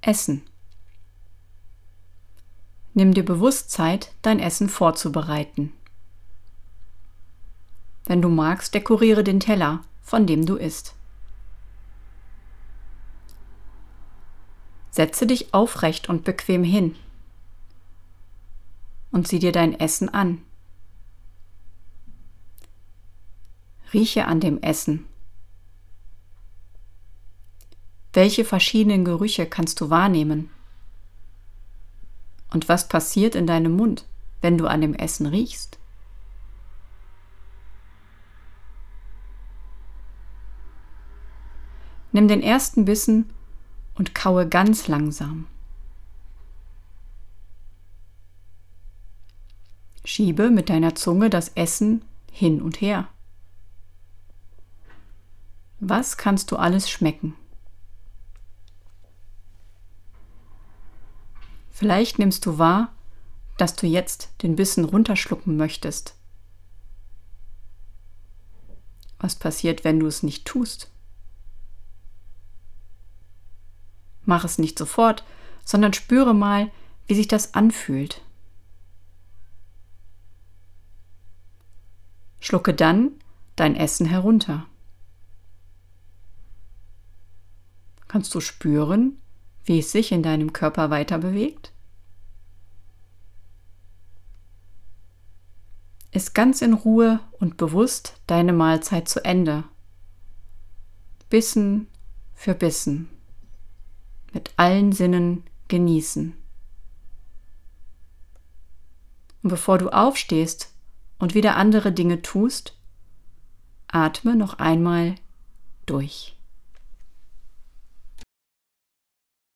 Essen. Nimm dir bewusst Zeit, dein Essen vorzubereiten. Wenn du magst, dekoriere den Teller, von dem du isst. Setze dich aufrecht und bequem hin und sieh dir dein Essen an. Rieche an dem Essen. Welche verschiedenen Gerüche kannst du wahrnehmen? Und was passiert in deinem Mund, wenn du an dem Essen riechst? Nimm den ersten Bissen und kaue ganz langsam. Schiebe mit deiner Zunge das Essen hin und her. Was kannst du alles schmecken? Vielleicht nimmst du wahr, dass du jetzt den Bissen runterschlucken möchtest. Was passiert, wenn du es nicht tust? Mach es nicht sofort, sondern spüre mal, wie sich das anfühlt. Schlucke dann dein Essen herunter. Kannst du spüren, wie es sich in deinem Körper weiter bewegt? Iss ganz in Ruhe und bewusst deine Mahlzeit zu Ende. Bissen für Bissen. Mit allen Sinnen genießen. Und bevor du aufstehst und wieder andere Dinge tust, atme noch einmal durch.